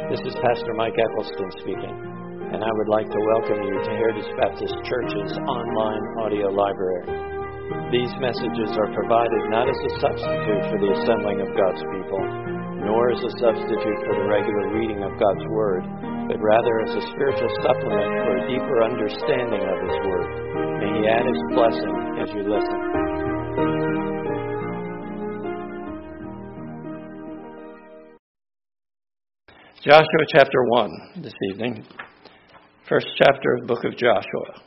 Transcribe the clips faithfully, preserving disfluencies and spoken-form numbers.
This is Pastor Mike Eccleston speaking, and I would like to welcome you to Heritage Baptist Church's online audio library. These messages are provided not as a substitute for the assembling of God's people, nor as a substitute for the regular reading of God's Word, but rather as a spiritual supplement for a deeper understanding of His Word. May He add His blessing as you listen. Joshua chapter one this evening. First chapter of the book of Joshua.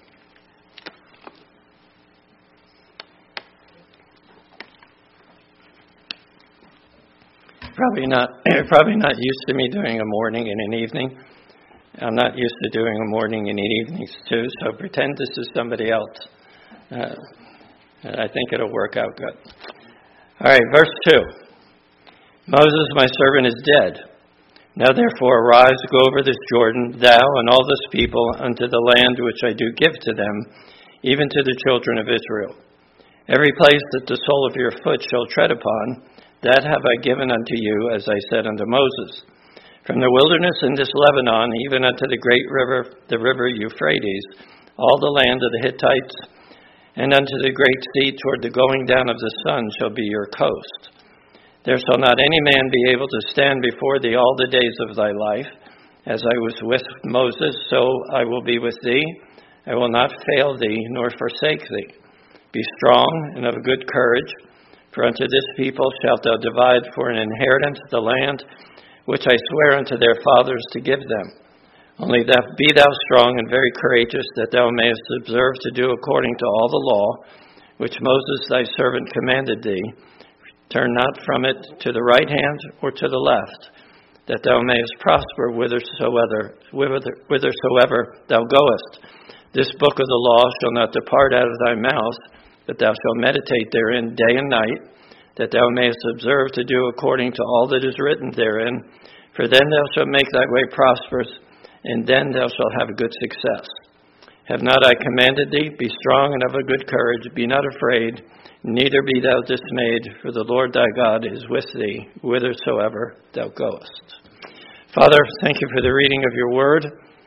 Probably not, you're probably not used to me doing a morning and an evening. I'm not used to doing a morning and evenings too, so pretend this is somebody else. Uh, I think it'll work out good. All right, verse two. Moses, my servant, is dead. Now therefore arise, go over this Jordan, thou and all this people, unto the land which I do give to them, even to the children of Israel. Every place that the sole of your foot shall tread upon, that have I given unto you, as I said unto Moses. From the wilderness in this Lebanon, even unto the great river, the river Euphrates, all the land of the Hittites, and unto the great sea toward the going down of the sun shall be your coast. There shall not any man be able to stand before thee all the days of thy life. As I was with Moses, so I will be with thee. I will not fail thee, nor forsake thee. Be strong and of good courage, for unto this people shalt thou divide for an inheritance the land which I swear unto their fathers to give them. Only thou be thou strong and very courageous, that thou mayest observe to do according to all the law which Moses thy servant commanded thee. Turn not from it to the right hand or to the left, that thou mayest prosper whithersoever, whithersoever thou goest. This book of the law shall not depart out of thy mouth, but thou shalt meditate therein day and night, that thou mayest observe to do according to all that is written therein. For then thou shalt make thy way prosperous, and then thou shalt have good success. Have not I commanded thee? Be strong and of a good courage. Be not afraid, neither be thou dismayed, for the Lord thy God is with thee, whithersoever thou goest. Father, thank you for the reading of your word.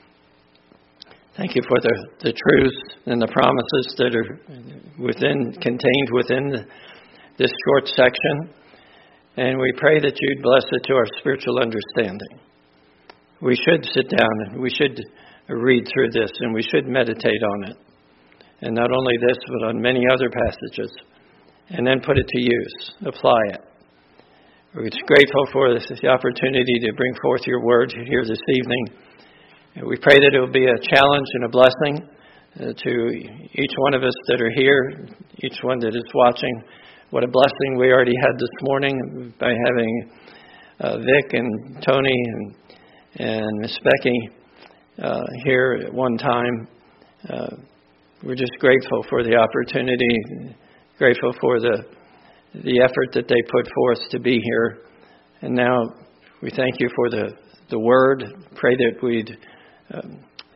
Thank you for the, the truths and the promises that are within, contained within the, this short section. And we pray that you'd bless it to our spiritual understanding. We should sit down and we should read through this and we should meditate on it. And not only this, but on many other passages. And then put it to use. Apply it. We're grateful for this, the opportunity to bring forth your word here this evening. And we pray that it will be a challenge and a blessing uh, to each one of us that are here, each one that is watching. What a blessing we already had this morning by having uh, Vic and Tony and, and Miss Becky uh, here at one time. Uh, we're just grateful for the opportunity, grateful for the the effort that they put forth to be here. And now we thank you for the, the word. Pray that we'd um,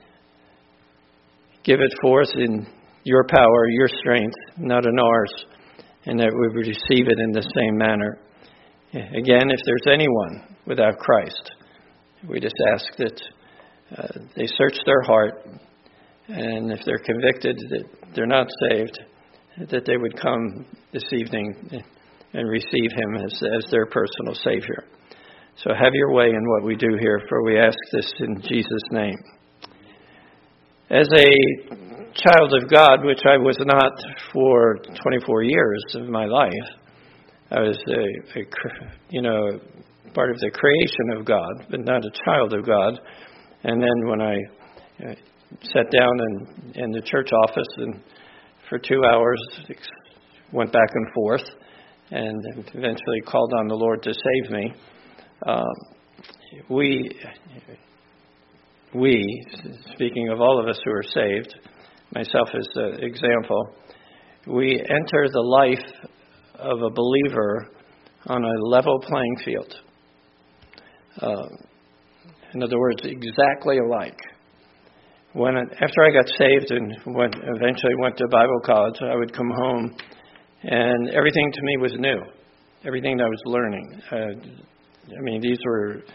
give it forth in your power, your strength, not in ours, and that we would receive it in the same manner. Again, if there's anyone without Christ, we just ask that uh, they search their heart, and if they're convicted that they're not saved, that they would come this evening and receive him as, as their personal Savior. So have your way in what we do here, for we ask this in Jesus' name. As a child of God, which I was not for twenty-four years of my life, I was a, a you know, part of the creation of God, but not a child of God. And then when I uh, sat down in, in the church office and for two hours, went back and forth, and eventually called on the Lord to save me. Um, we, we, speaking of all of us who are saved, myself as an example, we enter the life of a believer on a level playing field. Uh, in other words, exactly alike. When after I got saved and went, eventually went to Bible college, I would come home, and everything to me was new. Everything that I was learning. Uh, I mean, these were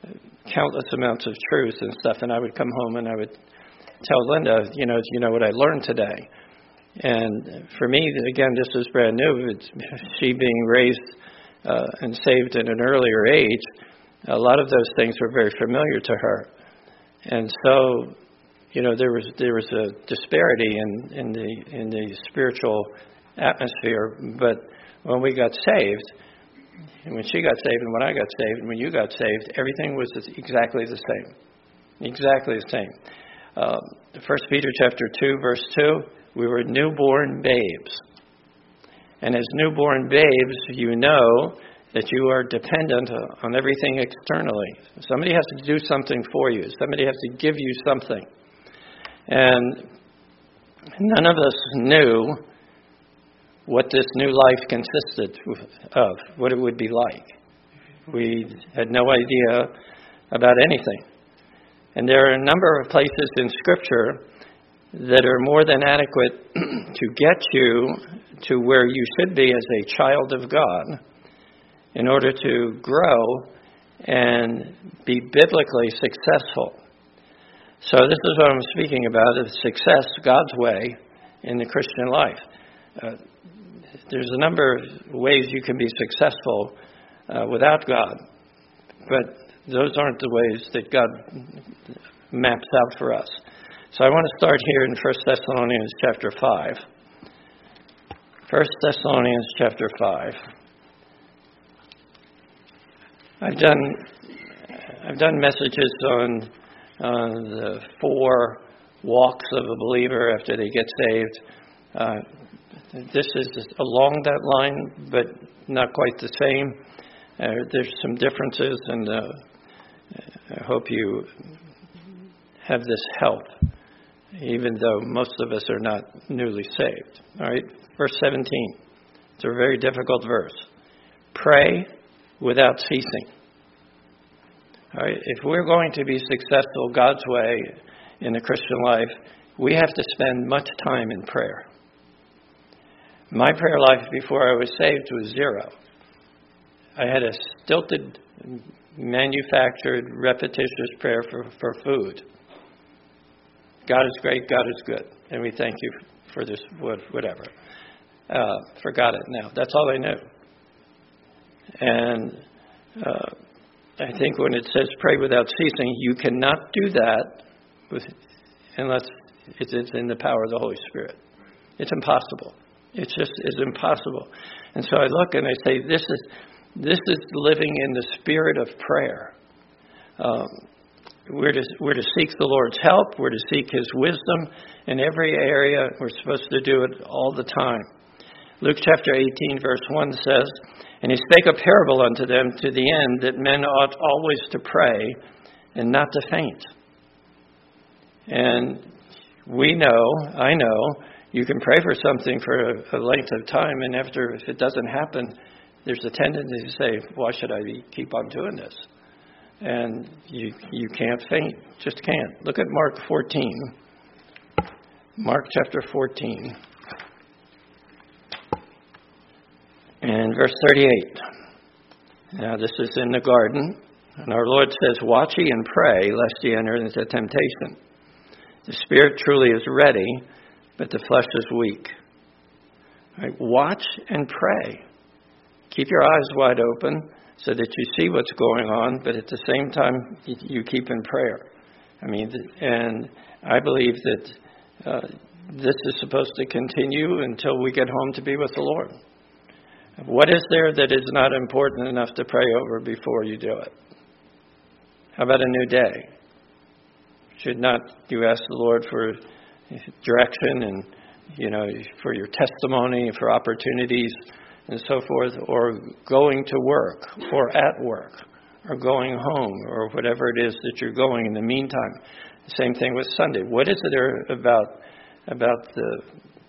countless amounts of truth and stuff, and I would come home and I would tell Linda, you know, you know what I learned today. And for me, again, this was brand new. It's, she being raised uh, and saved at an earlier age, a lot of those things were very familiar to her. And so, you know, there was there was a disparity in, in the in the spiritual atmosphere. But when we got saved, and when she got saved, and when I got saved, and when you got saved, everything was exactly the same, exactly the same. Uh, First Peter chapter two, verse two. We were newborn babes. And as newborn babes, you know that you are dependent on everything externally. Somebody has to do something for you. Somebody has to give you something. And none of us knew what this new life consisted of, what it would be like. We had no idea about anything. And there are a number of places in Scripture that are more than adequate to get you to where you should be as a child of God in order to grow and be biblically successful. So this is what I'm speaking about, is success God's way in the Christian life. Uh, there's a number of ways you can be successful uh, without God, but those aren't the ways that God maps out for us. So I want to start here in First Thessalonians chapter five. First Thessalonians chapter five. I've done I've done messages on on the four walks of a believer after they get saved. Uh, this is along that line, but not quite the same. Uh, there's some differences, and uh, I hope you have this help, even though most of us are not newly saved. All right, verse seventeen. It's a very difficult verse. Pray without ceasing. All right, if we're going to be successful God's way in the Christian life, we have to spend much time in prayer. My prayer life before I was saved was zero. I had a stilted, manufactured, repetitious prayer for, for food. God is great, God is good, and we thank you for this, whatever. Uh, forgot it now. That's all I knew. And uh, I think when it says pray without ceasing, you cannot do that with, unless it's in the power of the Holy Spirit. It's impossible. It just is impossible. And so I look and I say, this is this is living in the spirit of prayer. Um, We're to, we're to seek the Lord's help. We're to seek His wisdom in every area. We're supposed to do it all the time. Luke chapter eighteen, verse one says, And He spake a parable unto them to the end that men ought always to pray and not to faint. And we know, I know, you can pray for something for a, a length of time, and after, if it doesn't happen, there's a tendency to say, why should I be, keep on doing this? And you you can't faint, just can't. Look at Mark fourteen. Mark chapter fourteen. And verse thirty-eight. Now this is in the garden. And our Lord says, Watch ye and pray, lest ye enter into temptation. The spirit truly is ready, but the flesh is weak. Right? Watch and pray. Keep your eyes wide open, so that you see what's going on, but at the same time, you keep in prayer. I mean, and I believe that uh, this is supposed to continue until we get home to be with the Lord. What is there that is not important enough to pray over before you do it? How about a new day? Should not you ask the Lord for direction and, you know, for your testimony, for opportunities, and so forth, or going to work, or at work, or going home, or whatever it is that you're going in the meantime. Same thing with Sunday. What is it about about the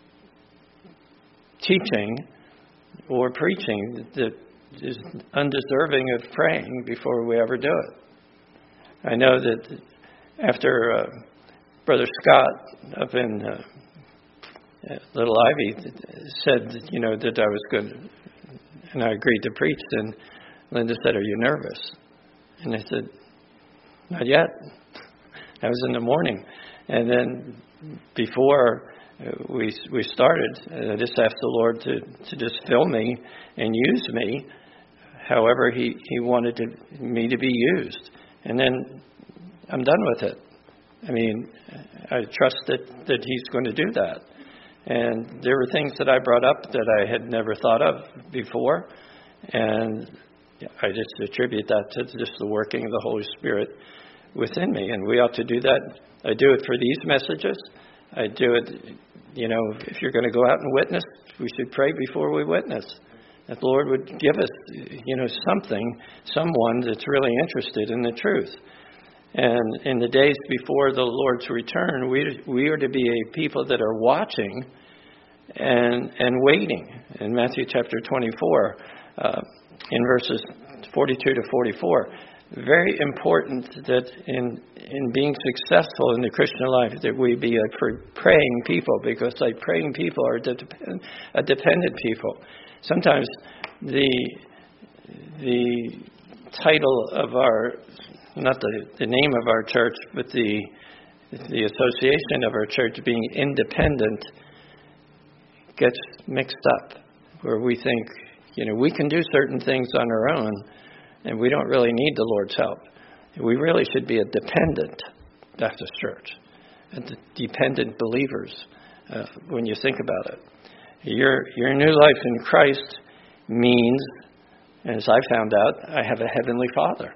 teaching or preaching that is undeserving of praying before we ever do it? I know that after uh, Brother Scott up in uh, Little Ivy said, that, you know, that I was good, and I agreed to preach, and Linda said, are you nervous? And I said, Not yet. That was in the morning. And then before we we started, I just asked the Lord to, to just fill me and use me however he, he wanted to, me to be used. And then I'm done with it. I mean, I trust that, that he's going to do that. And there were things that I brought up that I had never thought of before. And I just attribute that to just the working of the Holy Spirit within me. And we ought to do that. I do it for these messages. I do it, you know, if you're going to go out and witness, we should pray before we witness. That the Lord would give us, you know, something, someone that's really interested in the truth. And in the days before the Lord's return, we we are to be a people that are watching and and waiting. In Matthew chapter twenty-four, uh, in verses forty-two to forty-four, very important that in in being successful in the Christian life that we be a praying people, because like praying people are depend, a dependent people. Sometimes the the title of our not the, the name of our church, but the the association of our church being independent gets mixed up, where we think, you know, we can do certain things on our own, and we don't really need the Lord's help. We really should be a dependent Baptist church, a d- dependent believers. Uh, when you think about it, your your new life in Christ means, as I found out, I have a heavenly Father.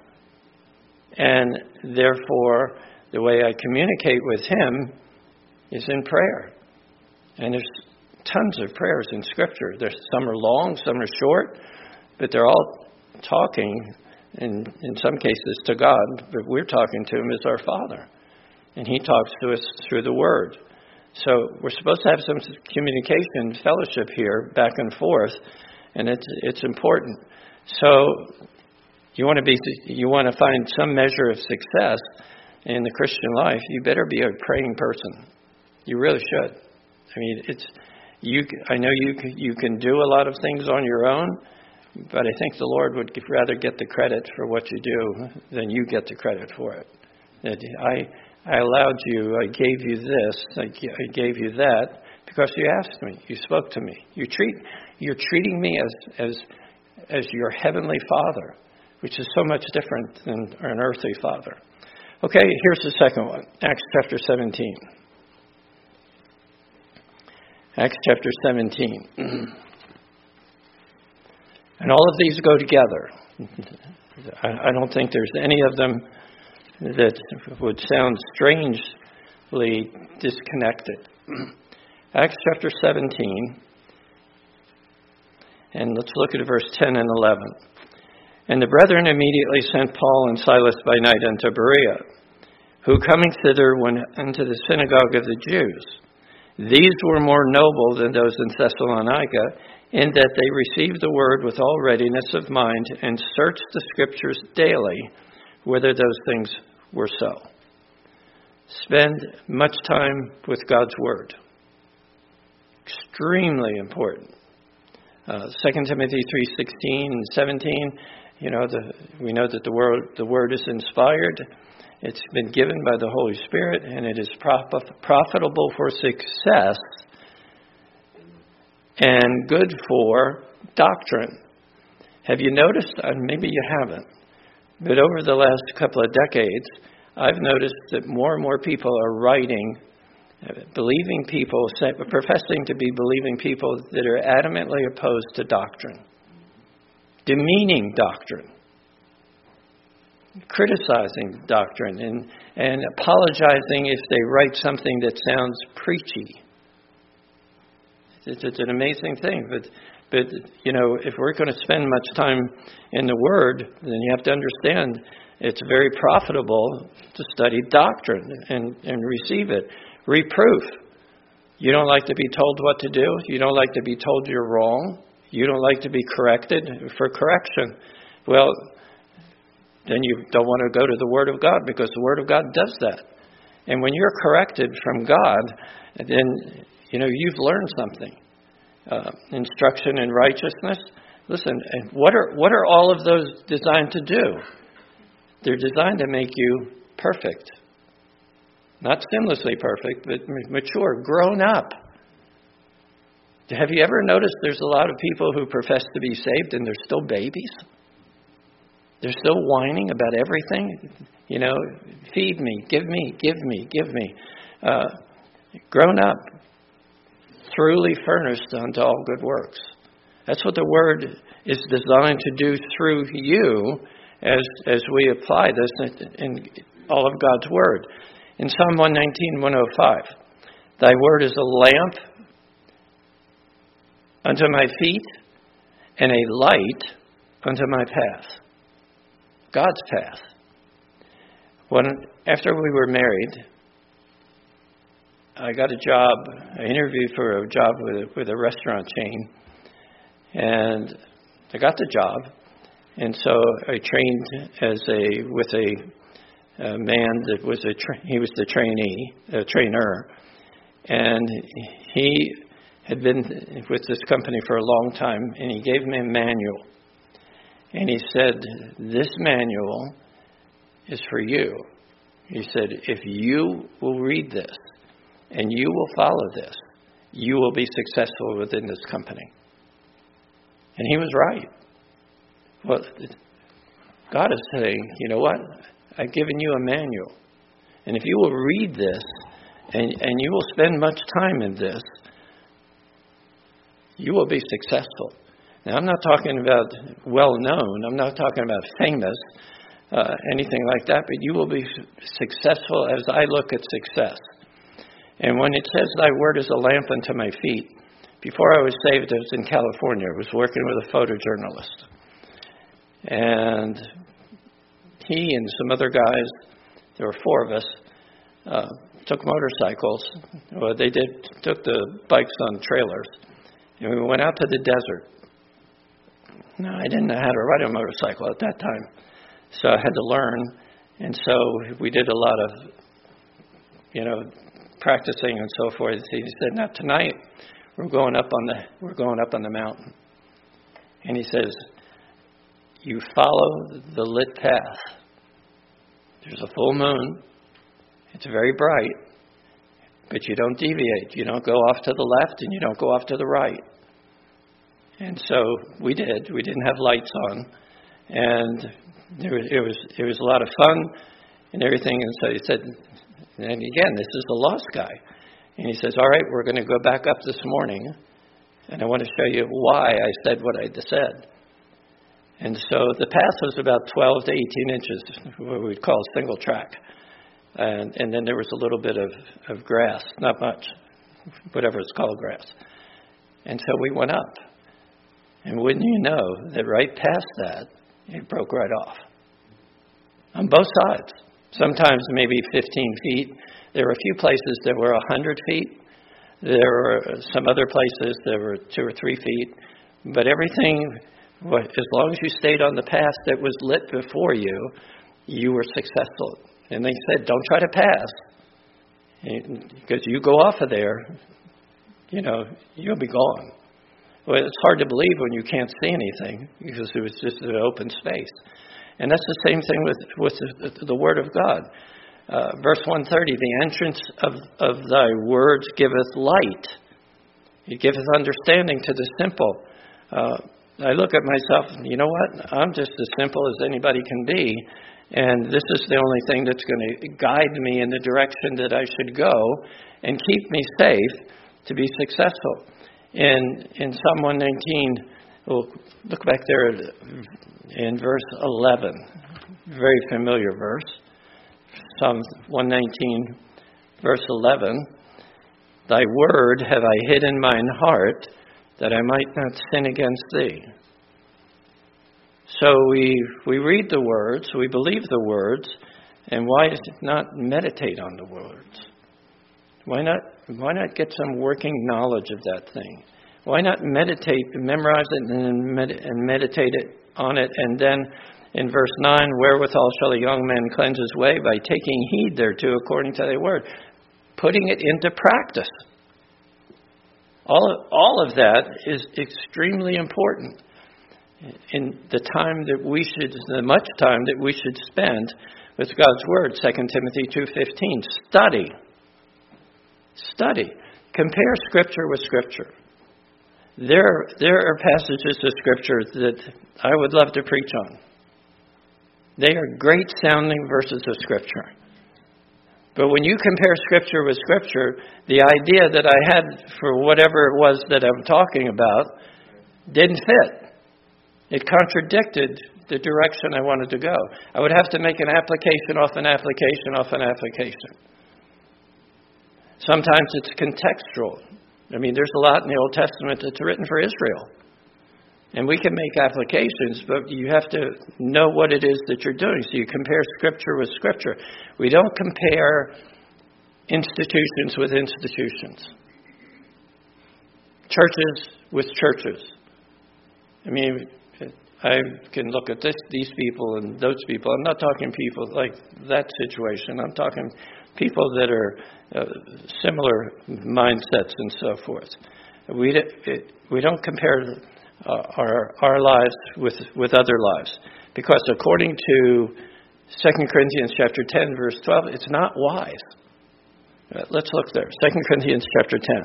And therefore, the way I communicate with him is in prayer. And there's tons of prayers in Scripture. There's some are long, some are short, but they're all talking, in, in some cases, to God. But we're talking to him as our Father. And he talks to us through the Word. So we're supposed to have some communication, fellowship here, back and forth, and it's it's important. So You want to be, you want to find some measure of success in the Christian life, you better be a praying person. You really should. I mean, it's you. I know you you can do a lot of things on your own, but I think the Lord would rather get the credit for what you do than you get the credit for it. That I I allowed you, I gave you this, I, I gave you that because you asked me, you spoke to me. You treat you're treating me as as as your heavenly Father, which is so much different than an earthly father. Okay, here's the second one, Acts chapter seventeen. Acts chapter seventeen. And all of these go together. I, I don't think there's any of them that would sound strangely disconnected. Acts chapter seventeen, and let's look at verse ten and eleven. And the brethren immediately sent Paul and Silas by night unto Berea, who coming thither went unto the synagogue of the Jews. These were more noble than those in Thessalonica, in that they received the word with all readiness of mind, and searched the Scriptures daily, whether those things were so. Spend much time with God's word. Extremely important. Uh, Second Timothy three sixteen and seventeen. You know, the, we know that the word the word is inspired. It's been given by the Holy Spirit, and it is prof- profitable for success and good for doctrine. Have you noticed, and maybe you haven't, but over the last couple of decades, I've noticed that more and more people are writing, believing people, professing to be believing people that are adamantly opposed to doctrine, demeaning doctrine, criticizing doctrine, and, and apologizing if they write something that sounds preachy. It's, it's an amazing thing. But, but, you know, if we're going to spend much time in the Word, then you have to understand it's very profitable to study doctrine and, and receive it. Reproof. You don't like to be told what to do. You don't like to be told you're wrong. You don't like to be corrected for correction. Well, then you don't want to go to the Word of God, because the Word of God does that. And when you're corrected from God, then, you know, you've learned something. Uh, instruction in righteousness. Listen, what are what are all of those designed to do? They're designed to make you perfect. Not sinlessly perfect, but mature, grown up. Have you ever noticed there's a lot of people who profess to be saved and they're still babies? They're still whining about everything. You know, feed me, give me, give me, give me. Uh, grown up, truly furnished unto all good works. That's what the Word is designed to do through you as as we apply this in, in all of God's Word. In Psalm one nineteen, one oh five, Thy Word is a lamp unto my feet and a light unto my path. God's path. When after we were married, I got a job, I interviewed for a job with a, with a restaurant chain, and I got the job, and so I trained as a with a, a man that was a tra- he was the trainee, a trainer, and he had been with this company for a long time, and he gave me a manual, and he said, "This manual is for you." He said, "If you will read this and you will follow this, you will be successful within this company." And he was right. Well, God is saying, you know what? I've given you a manual. And if you will read this and, and you will spend much time in this, you will be successful. Now, I'm not talking about well-known. I'm not talking about famous, uh, anything like that. But you will be successful as I look at success. And when it says, Thy Word is a lamp unto my feet, before I was saved, I was in California. I was working with a photojournalist. And he and some other guys, there were four of us, uh, took motorcycles. Well, they did took the bikes on trailers. And we went out to the desert. Now, I didn't know how to ride a motorcycle at that time, so I had to learn. And so we did a lot of, you know, practicing and so forth. He said, "Now tonight we're going up on the we're going up on the mountain." And he says, "You follow the lit path. There's a full moon. It's very bright, but you don't deviate. You don't go off to the left and you don't go off to the right." And so we did. We didn't have lights on, and there was, it was it was a lot of fun and everything. And so he said, and again, this is the lost guy. And he says, "All right, we're going to go back up this morning, and I want to show you why I said what I said." And so the path was about twelve to eighteen inches, what we'd call single track. And, and then there was a little bit of, of grass, not much, whatever it's called, grass. And so we went up. And wouldn't you know that right past that, it broke right off. On both sides. Sometimes maybe fifteen feet. There were a few places that were one hundred feet. There were some other places that were two or three feet. But everything, as long as you stayed on the path that was lit before you, you were successful. And they said, don't try to pass. Because you go off of there, you know, you'll be gone. Well, it's hard to believe when you can't see anything because it was just an open space. And that's the same thing with, with the, the Word of God. Uh, verse one thirty, the entrance of, of thy words giveth light. It giveth understanding to the simple. Uh, I look at myself, and you know what? I'm just as simple as anybody can be. And this is the only thing that's going to guide me in the direction that I should go and keep me safe to be successful. In in Psalm one nineteen, we'll look back there in verse eleven, very familiar verse. Psalm one nineteen, verse eleven, Thy word have I hid in mine heart, that I might not sin against thee. So we we read the words, we believe the words, and why not meditate on the words? Why not why not get some working knowledge of that thing? Why not meditate, memorize it, and, med- and meditate it on it? And then in verse nine, wherewithal shall a young man cleanse his way? By taking heed thereto according to thy word. Putting it into practice. All of, all of that is extremely important. in the time that we should, the much time that we should spend with God's Word. Second Timothy two fifteen. Study. Study. Compare Scripture with Scripture. There, there are passages of Scripture that I would love to preach on. They are great sounding verses of Scripture. But when you compare Scripture with Scripture, the idea that I had for whatever it was that I'm talking about didn't fit. It contradicted the direction I wanted to go. I would have to make an application off an application off an application. Sometimes it's contextual. I mean, there's a lot in the Old Testament that's written for Israel. And we can make applications, but you have to know what it is that you're doing. So you compare Scripture with Scripture. We don't compare institutions with institutions. Churches with churches. I mean, I can look at this, these people and those people. I'm not talking people like that situation. I'm talking people that are uh, similar mindsets and so forth. We, it, we don't compare Uh, our our lives with with other lives, because according to Second Corinthians chapter ten verse twelve, it's not wise. Uh, let's look there. Second Corinthians chapter ten.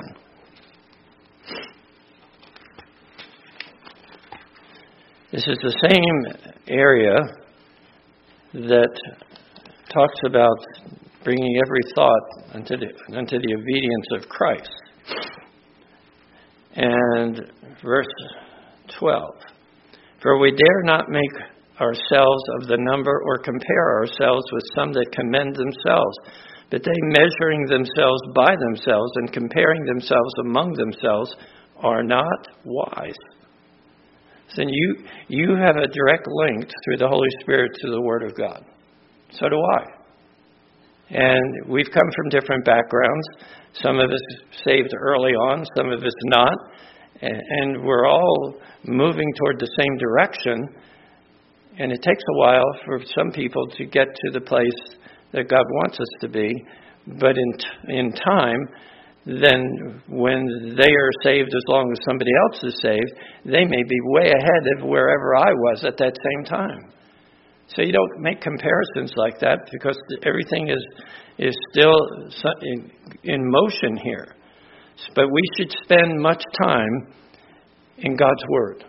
This is the same area that talks about bringing every thought unto the unto the obedience of Christ. And verse twelve. For we dare not make ourselves of the number or compare ourselves with some that commend themselves, but they measuring themselves by themselves and comparing themselves among themselves are not wise. So you, you have a direct link through the Holy Spirit to the Word of God. So do I. And we've come from different backgrounds. Some of us saved early on, some of us not. And we're all moving toward the same direction. And it takes a while for some people to get to the place that God wants us to be. But in in time, then when they are saved as long as somebody else is saved, they may be way ahead of wherever I was at that same time. So you don't make comparisons like that, because everything is, is still in, in motion here. But we should spend much time in God's Word.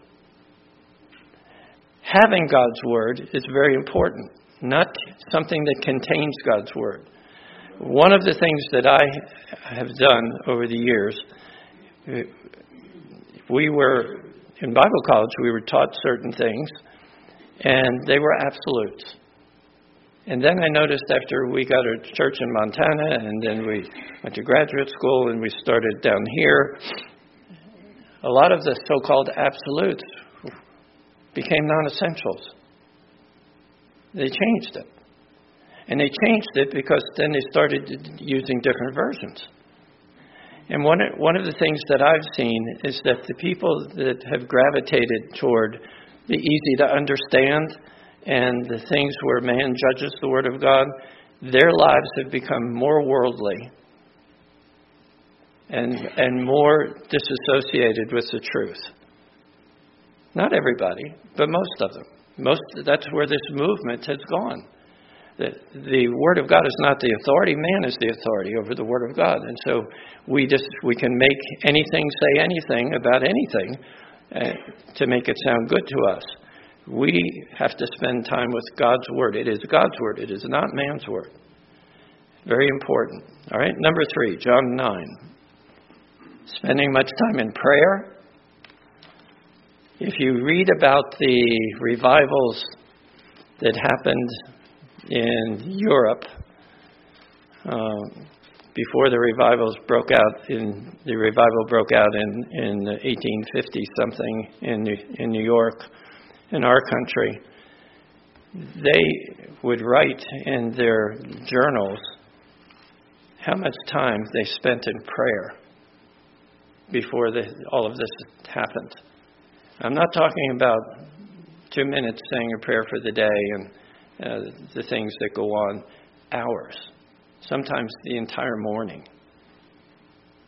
Having God's Word is very important, not something that contains God's Word. One of the things that I have done over the years, we were, in Bible college, we were taught certain things, and they were absolutes. And then I noticed after we got a church in Montana, and then we went to graduate school, and we started down here, a lot of the so-called absolutes became non-essentials. They changed it. And they changed it because then they started using different versions. And one, one of the things that I've seen is that the people that have gravitated toward the easy to understand and the things where man judges the Word of God, their lives have become more worldly and and more disassociated with the truth. Not everybody, but most of them. Most that's where this movement has gone. The, the Word of God is not the authority. Man is the authority over the Word of God. And so we just we can make anything say anything about anything uh, to make it sound good to us. We have to spend time with God's Word. It is God's Word. It is not man's Word. Very important. All right, number three, John nine. Spending much time in prayer. If you read about the revivals that happened in Europe uh, before the revivals broke out, in the revival broke out in in eighteen fifty something in New, in New York, in our country, they would write in their journals how much time they spent in prayer before the, all of this happened. I'm not talking about two minutes saying a prayer for the day and uh, the things that go on, hours, sometimes the entire morning,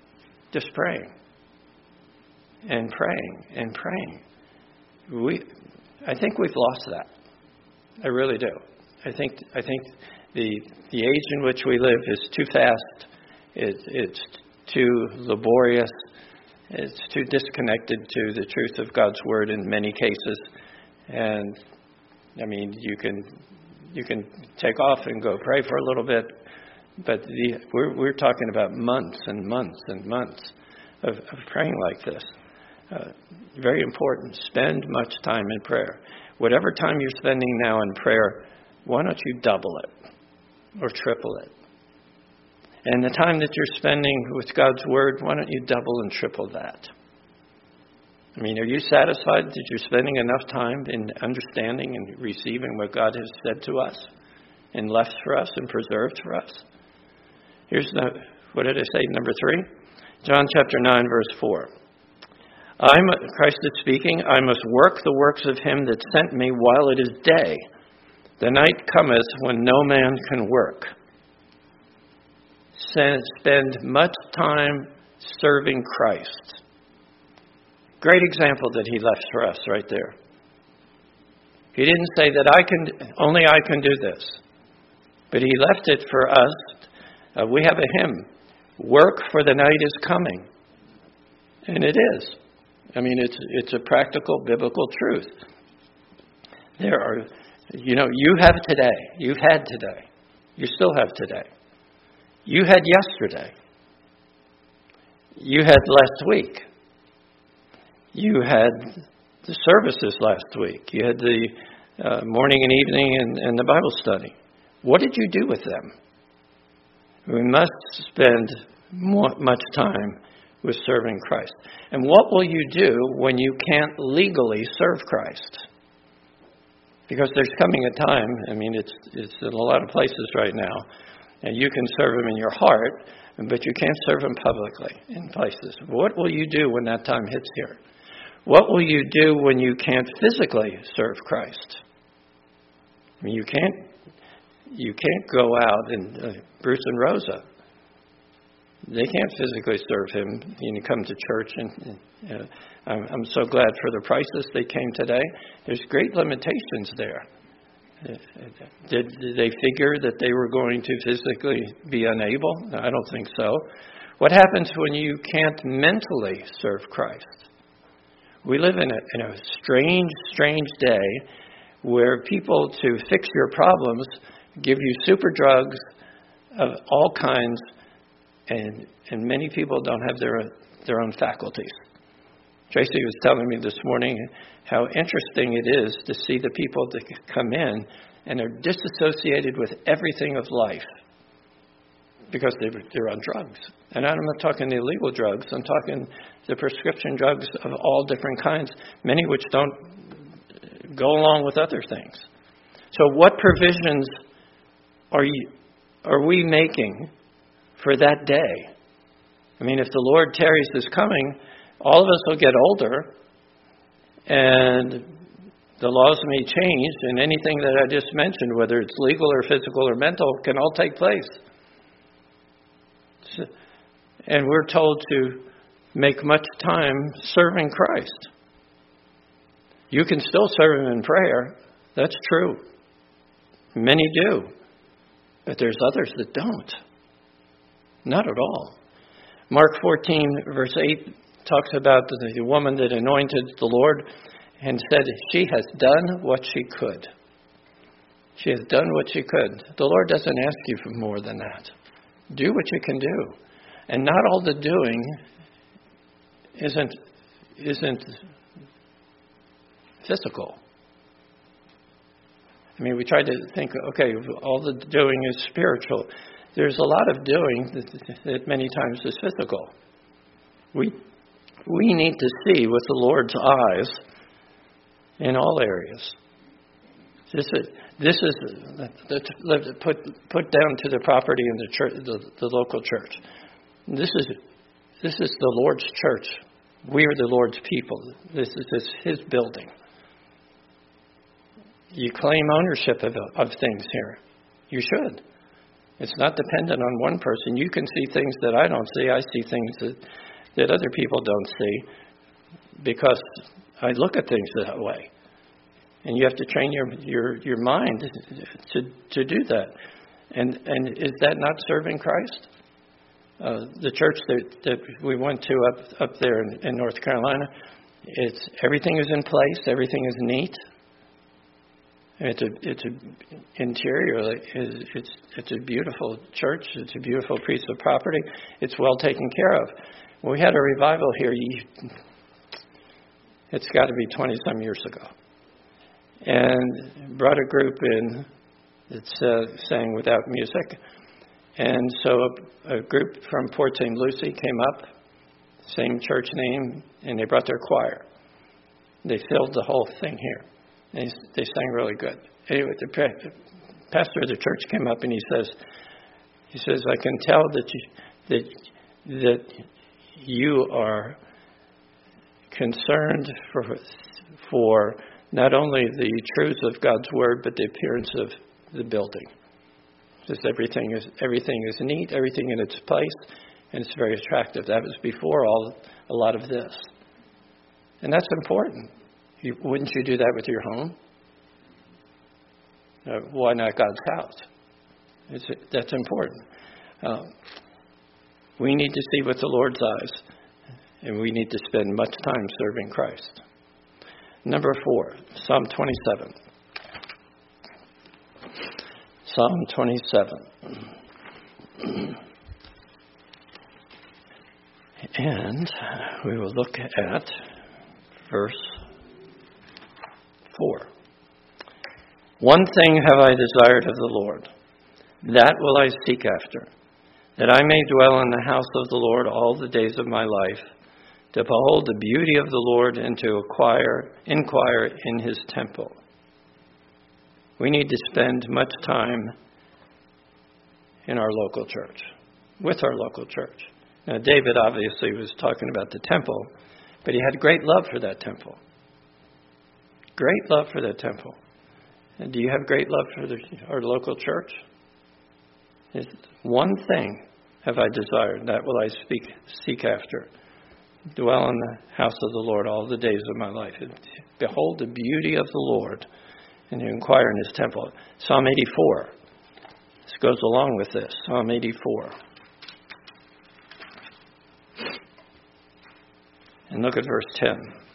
just praying and praying and praying. We I think we've lost that. I really do. I think I think the the age in which we live is too fast. It, it's too laborious. It's too disconnected to the truth of God's word in many cases. And I mean, you can you can take off and go pray for a little bit, but the, we're we're talking about months and months and months of, of praying like this. Uh, very important. Spend much time in prayer. Whatever time you're spending now in prayer, why don't you double it or triple it? And the time that you're spending with God's word, why don't you double and triple that? I mean, are you satisfied that you're spending enough time in understanding and receiving what God has said to us and left for us and preserved for us? Here's the, what did I say, number three? John chapter nine, verse four. I, Christ is speaking, I must work the works of him that sent me while it is day. The night cometh when no man can work. Spend much time serving Christ. Great example that he left for us right there. He didn't say that I can, only I can do this. But he left it for us. Uh, we have a hymn, work for the night is coming. And it is. I mean, it's it's a practical biblical truth. There are, you know, you have today. You've had today. You still have today. You had yesterday. You had last week. You had the services last week. You had the uh, morning and evening and, and the Bible study. What did you do with them? We must spend more, much time with serving Christ. And what will you do when you can't legally serve Christ? Because there's coming a time, I mean, it's it's in a lot of places right now, and you can serve him in your heart, but you can't serve him publicly in places. What will you do when that time hits here? What will you do when you can't physically serve Christ? I mean, you can't you can't go out and uh, Bruce and Rosa. They can't physically serve him. You know, come to church, and uh, I'm, I'm so glad for the prices they came today. There's great limitations there. Uh, did, did they figure that they were going to physically be unable? No, I don't think so. What happens when you can't mentally serve Christ? We live in a, in a strange, strange day where people, to fix your problems, give you super drugs of all kinds. And and many people don't have their their own faculties. Tracy was telling me this morning how interesting it is to see the people that come in and are disassociated with everything of life because they, they're on drugs. And I'm not talking the illegal drugs. I'm talking the prescription drugs of all different kinds, many which don't go along with other things. So what provisions are you, are we making for that day? I mean, if the Lord tarries his coming, all of us will get older, and the laws may change, and anything that I just mentioned, whether it's legal or physical or mental, can all take place. So, and we're told to make much time serving Christ. You can still serve him in prayer. That's true. Many do. But there's others that don't. Not at all. Mark fourteen, verse eight, talks about the, the woman that anointed the Lord and said she has done what she could. She has done what she could. The Lord doesn't ask you for more than that. Do what you can do. And not all the doing isn't, isn't physical. I mean, we try to think, okay, all the doing is spiritual. There's a lot of doing that, that many times is physical. We we need to see with the Lord's eyes in all areas. This is this is put put down to the property in the church, the, the local church. This is this is the Lord's church. We are the Lord's people. This is, this is His building. You claim ownership of of things here. You should. It's not dependent on one person. You can see things that I don't see. I see things that, that other people don't see because I look at things that way. And you have to train your your, your mind to to do that. And and is that not serving Christ? Uh, the church that, that we went to up up there in, in North Carolina, it's everything is in place, everything is neat. It's a it's a interior is it's it's a beautiful church. It's a beautiful piece of property. It's well taken care of. When we had a revival here, you, it's got to be twenty some years ago, and brought a group in that's uh, sang without music, and so a, a group from Port Saint Lucie came up, same church name, and they brought their choir. They filled the whole thing here. They, they sang really good. Anyway, the pastor of the church came up and he says, he says, I can tell that you, that that you are concerned for for not only the truths of God's word, but the appearance of the building. Just everything is everything is neat, everything in its place, and it's very attractive. That was before all a lot of this, and that's important. You, wouldn't you do that with your home? Uh, why not God's house? It's, that's important. Uh, we need to see with the Lord's eyes, and we need to spend much time serving Christ. Number four, Psalm twenty-seven. Psalm twenty-seven. And we will look at verse four. One thing have I desired of the Lord, that will I seek after, that I may dwell in the house of the Lord all the days of my life, to behold the beauty of the Lord and to acquire, inquire in his temple. We need to spend much time in our local church, with our local church. Now, David obviously was talking about the temple, but he had great love for that temple. Great love for that temple. And do you have great love for the, our local church? It's one thing have I desired, that will I speak, seek after. Dwell in the house of the Lord all the days of my life. And behold the beauty of the Lord, and inquire in his temple. Psalm eighty-four. This goes along with this. Psalm eighty-four. And look at verse ten.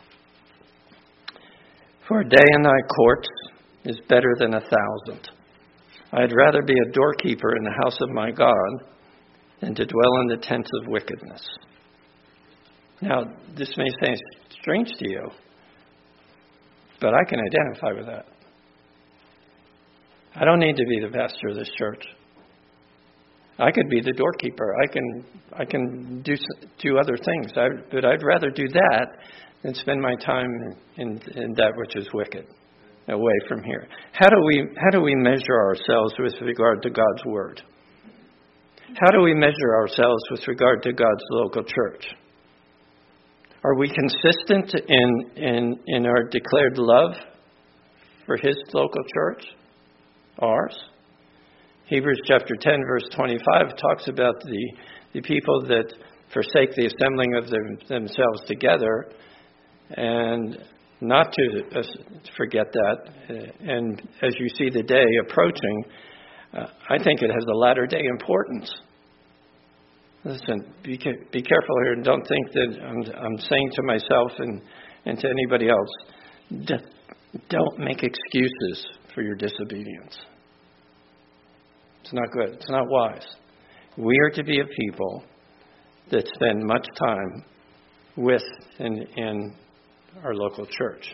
For a day in thy courts is better than a thousand. I'd rather be a doorkeeper in the house of my God than to dwell in the tents of wickedness. Now, this may seem strange to you, but I can identify with that. I don't need to be the pastor of this church. I could be the doorkeeper. I can I can do do other things, I, but I'd rather do that than spend my time in, in that which is wicked, away from here. How do we how do we measure ourselves with regard to God's word? How do we measure ourselves with regard to God's local church? Are we consistent in in, in our declared love for his local church? Ours? Hebrews chapter ten, verse twenty-five talks about the, the people that forsake the assembling of them, themselves together, and not to uh, forget that. And as you see the day approaching, uh, I think it has a latter-day importance. Listen, be, be careful here, and don't think that I'm, I'm saying to myself and, and to anybody else, d- don't make excuses for your disobedience. It's not good. It's not wise. We are to be a people that spend much time with and in our local church.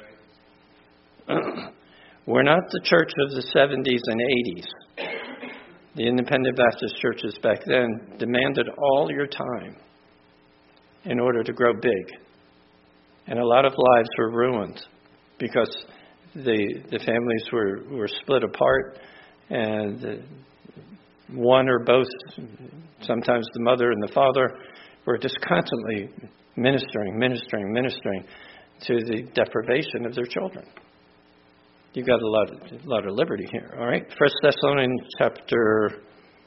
We're not the church of the seventies and eighties. The independent Baptist churches back then demanded all your time in order to grow big. And a lot of lives were ruined because the the families were, were split apart, and the, one or both, sometimes the mother and the father, were just constantly ministering, ministering, ministering to the deprivation of their children. You've got a lot of, a lot of liberty here, all right? First Thessalonians chapter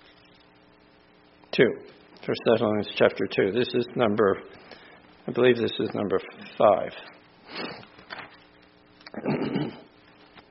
two. First Thessalonians chapter two. This is number, I believe this is number five.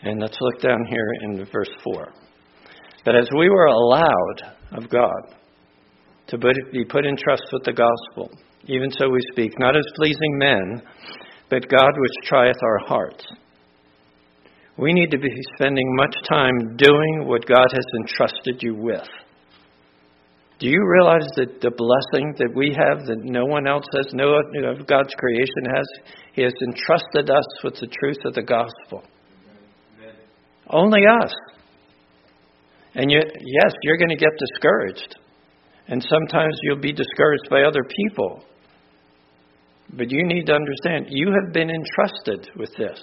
And let's look down here in verse four. But as we were allowed of God to be put in trust with the gospel, even so we speak, not as pleasing men, but God which trieth our hearts. We need to be spending much time doing what God has entrusted you with. Do you realize that the blessing that we have that no one else has, no one of God's creation has? He has entrusted us with the truth of the gospel. Amen. Only us. And you, yes, you're going to get discouraged. And sometimes you'll be discouraged by other people. But you need to understand, you have been entrusted with this.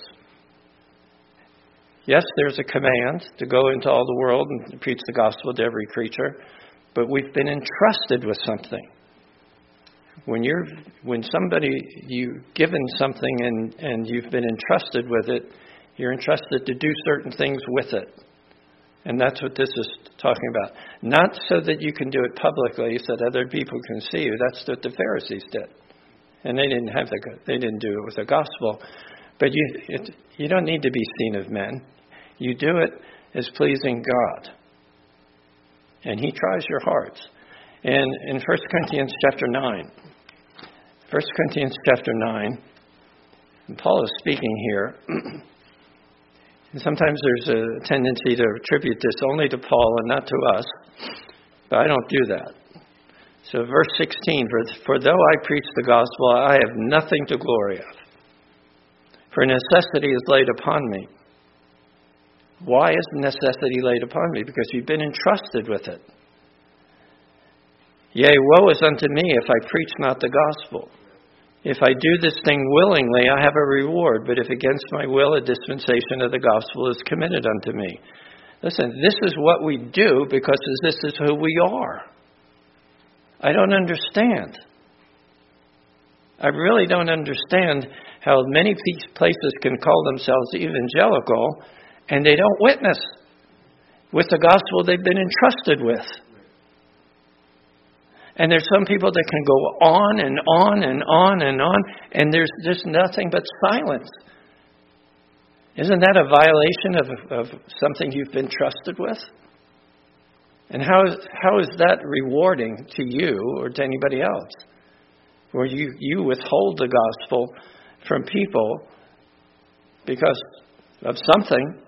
Yes, there's a command to go into all the world and preach the gospel to every creature. But we've been entrusted with something. When you're, when somebody, you've given something and, and you've been entrusted with it, you're entrusted to do certain things with it. And that's what this is talking about. Not so that you can do it publicly so that other people can see you. That's what the Pharisees did. And they didn't have the, they didn't do it with the gospel. But you, it, you don't need to be seen of men. You do it as pleasing God. And he tries your hearts. And in First Corinthians chapter nine, First Corinthians chapter nine, and Paul is speaking here. And sometimes there's a tendency to attribute this only to Paul and not to us. But I don't do that. So verse sixteen, for, for though I preach the gospel, I have nothing to glory of. For necessity is laid upon me. Why is necessity laid upon me? Because you've been entrusted with it. Yea, woe is unto me if I preach not the gospel. If I do this thing willingly, I have a reward. But if against my will, a dispensation of the gospel is committed unto me. Listen, this is what we do because this is who we are. I don't understand. I really don't understand how many places can call themselves evangelical and they don't witness with the gospel they've been entrusted with. And there's some people that can go on and on and on and on, and there's just nothing but silence. Isn't that a violation of, of something you've been trusted with? And how is, how is that rewarding to you or to anybody else? Where you, you withhold the gospel from people because of something.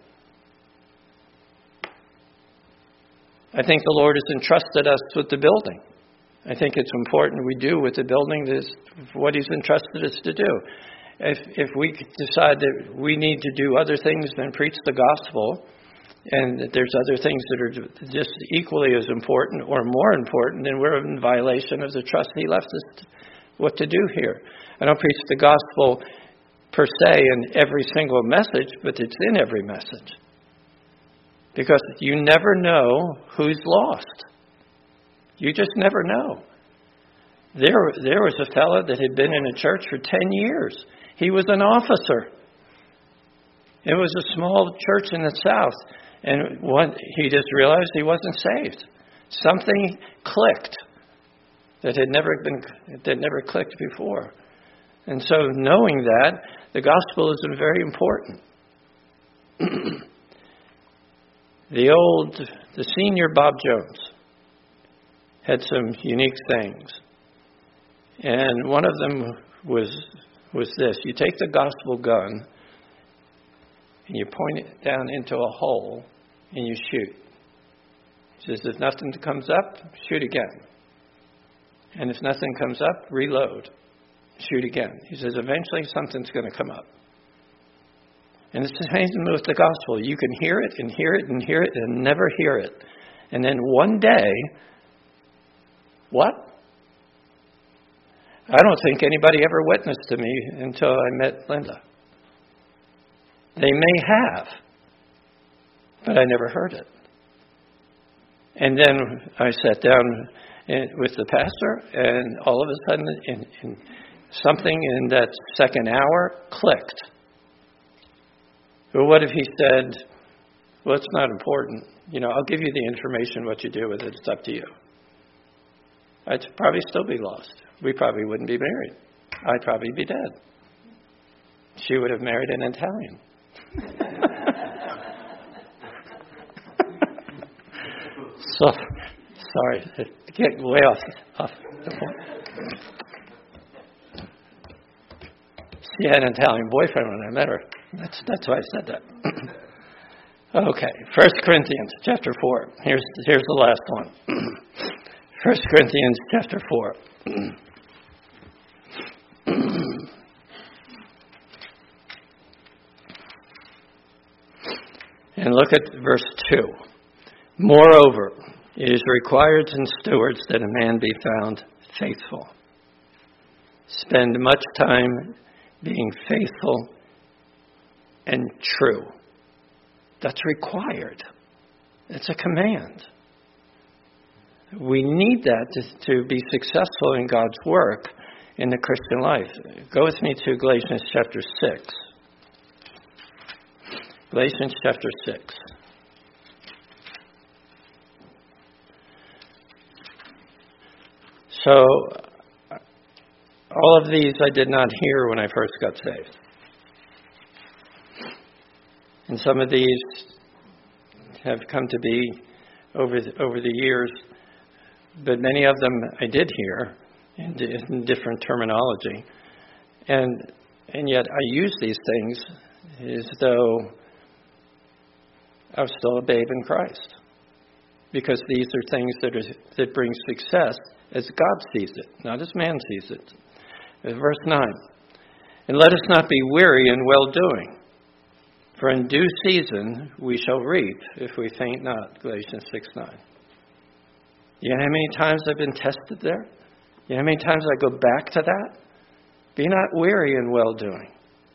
I think the Lord has entrusted us with the building. I think it's important we do with the building this, what He's entrusted us to do. If, if we decide that we need to do other things than preach the gospel, and that there's other things that are just equally as important or more important, then we're in violation of the trust He left us to, what to do here. I don't preach the gospel per se in every single message, but it's in every message. Because you never know who's lost. You just never know. There, there was a fellow that had been in a church for ten years. He was an officer. It was a small church in the South. And one, he just realized he wasn't saved. Something clicked that had never been that never clicked before. And so knowing that, the gospel is very important. The old, the senior Bob Jones had some unique things. And one of them was was this. You take the gospel gun and you point it down into a hole and you shoot. He says, if nothing comes up, shoot again. And if nothing comes up, reload. Shoot again. He says, eventually something's going to come up. And it's the same with the gospel. You can hear it and hear it and hear it and never hear it. And then one day, what? I don't think anybody ever witnessed to me until I met Linda. They may have, but I never heard it. And then I sat down with the pastor, and all of a sudden, in, in something in that second hour clicked. Well, what if he said, well, it's not important. You know, I'll give you the information. What you do with it, it's up to you. I'd probably still be lost. We probably wouldn't be married. I'd probably be dead. She would have married an Italian. So, sorry, get way off, off the point. She had an Italian boyfriend when I met her. That's that's why I said that. Okay, First Corinthians chapter four. Here's here's the last one. First Corinthians chapter four. And look at verse two. Moreover, it is required in stewards that a man be found faithful. Spend much time being faithful and true. That's required. It's a command. We need that to, to be successful in God's work in the Christian life. Go with me to Galatians chapter six. Galatians chapter six. So, all of these I did not hear when I first got saved. And some of these have come to be over the, over the years, but many of them I did hear in, in different terminology. And and yet I use these things as though I was still a babe in Christ. Because these are things that are, that bring success as God sees it, not as man sees it. Verse nine. And let us not be weary in well-doing, for in due season we shall reap if we faint not. Galatians six nine. You know how many times I've been tested there? You know how many times I go back to that? Be not weary in well-doing.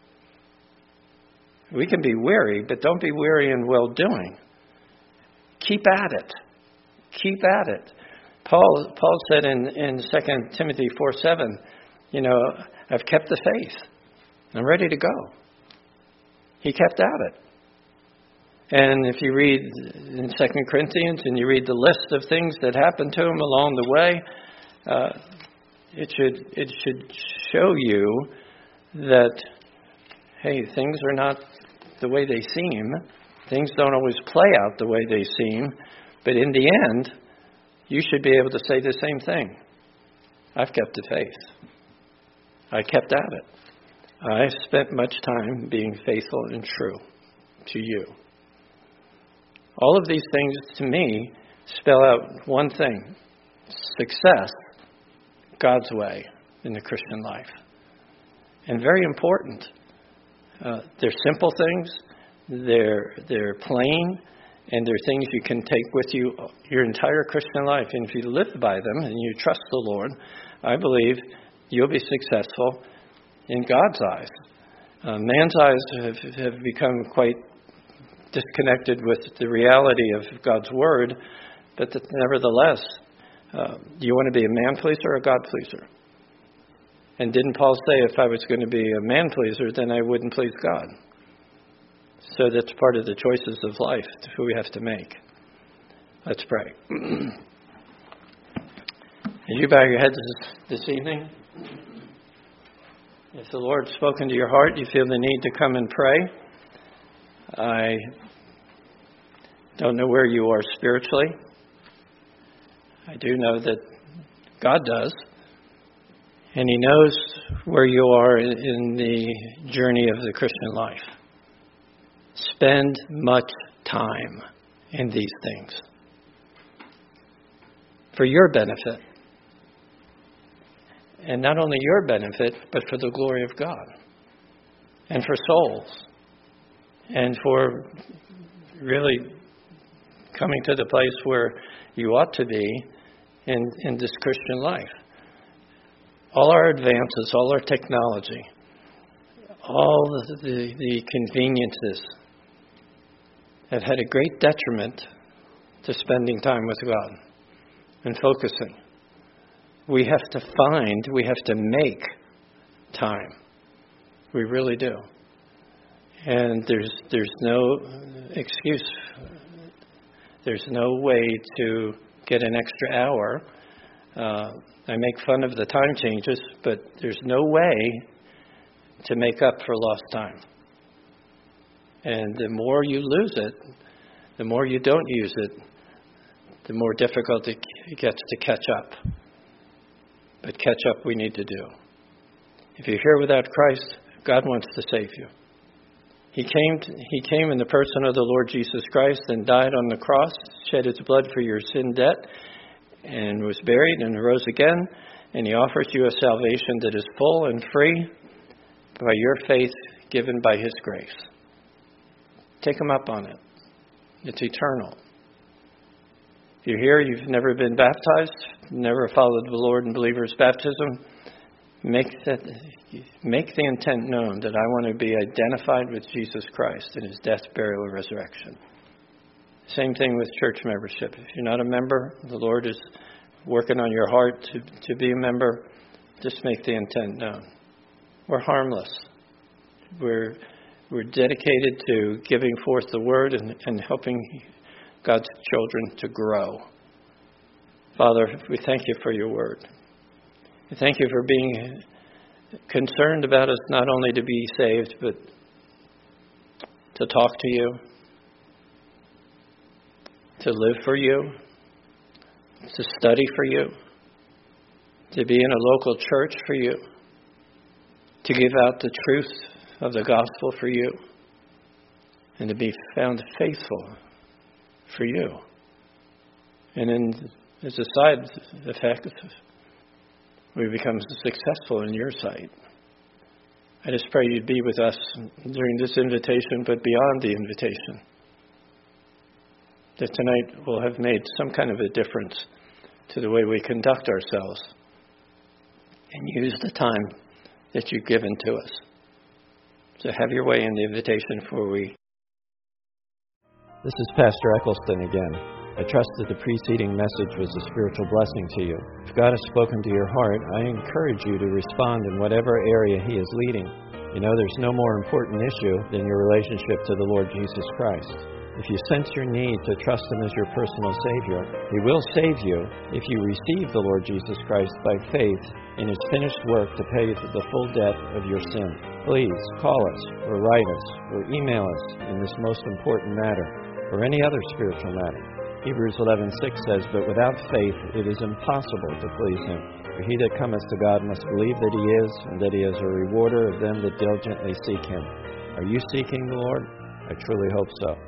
We can be weary, but don't be weary in well-doing. Keep at it. Keep at it. Paul Paul said in, in Second Timothy four seven, you know, I've kept the faith. I'm ready to go. He kept at it. And if you read in Second Corinthians and you read the list of things that happened to him along the way, uh, it should it should show you that, hey, things are not the way they seem. Things don't always play out the way they seem. But in the end, you should be able to say the same thing. I've kept the faith. I kept at it. I spent much time being faithful and true to you. All of these things, to me, spell out one thing. Success, God's way in the Christian life. And very important. Uh, they're simple things. They're, they're plain. And they're things you can take with you your entire Christian life. And if you live by them and you trust the Lord, I believe you'll be successful in God's eyes. Uh, man's eyes have, have become quite disconnected with the reality of God's Word. But that, nevertheless, uh, do you want to be a man pleaser or a God pleaser? And didn't Paul say if I was going to be a man pleaser, then I wouldn't please God? So that's part of the choices of life that we have to make. Let's pray. As you bow your heads this, this evening, if the Lord's spoken to your heart, you feel the need to come and pray. I don't know where you are spiritually. I do know that God does. And He knows where you are in the journey of the Christian life. Spend much time in these things for your benefit. And not only your benefit, but for the glory of God. And for souls. And for really coming to the place where you ought to be in, in this Christian life. All our advances, all our technology, all the, the, the conveniences have had a great detriment to spending time with God and focusing. We have to find, we have to make time. We really do. And there's there's no excuse. There's no way to get an extra hour. Uh, I make fun of the time changes, but there's no way to make up for lost time. And the more you lose it, the more you don't use it, the more difficult it gets to catch up. But catch up we need to do. If you're here without Christ, God wants to save you. He came, to, he came in the person of the Lord Jesus Christ and died on the cross, shed his blood for your sin debt, and was buried and rose again. And he offers you a salvation that is full and free by your faith given by his grace. Take him up on it. It's eternal. If you're here, you've never been baptized, never followed the Lord in believer's baptism, make that, make the intent known that I want to be identified with Jesus Christ in his death, burial, and resurrection. Same thing with church membership. If you're not a member, the Lord is working on your heart to, to be a member. Just make the intent known. We're harmless. We're we're dedicated to giving forth the word and, and helping God's children to grow. Father, we thank you for your word. We thank you for being concerned about us not only to be saved, but to talk to you, to live for you, to study for you, to be in a local church for you, to give out the truth of the gospel for you, and to be found faithful for you. And then, as a side effect, we become successful in your sight. I just pray you'd be with us during this invitation, but beyond the invitation. That tonight will have made some kind of a difference to the way we conduct ourselves and use the time that you've given to us. So have your way in the invitation for we. This is Pastor Eccleston again. I trust that the preceding message was a spiritual blessing to you. If God has spoken to your heart, I encourage you to respond in whatever area he is leading. You know, there's no more important issue than your relationship to the Lord Jesus Christ. If you sense your need to trust him as your personal Savior, he will save you if you receive the Lord Jesus Christ by faith in his finished work to pay the full debt of your sin. Please call us or write us or email us in this most important matter or any other spiritual matter. Hebrews eleven six says, "But without faith it is impossible to please him. For he that cometh to God must believe that he is, and that he is a rewarder of them that diligently seek him." Are you seeking the Lord? I truly hope so.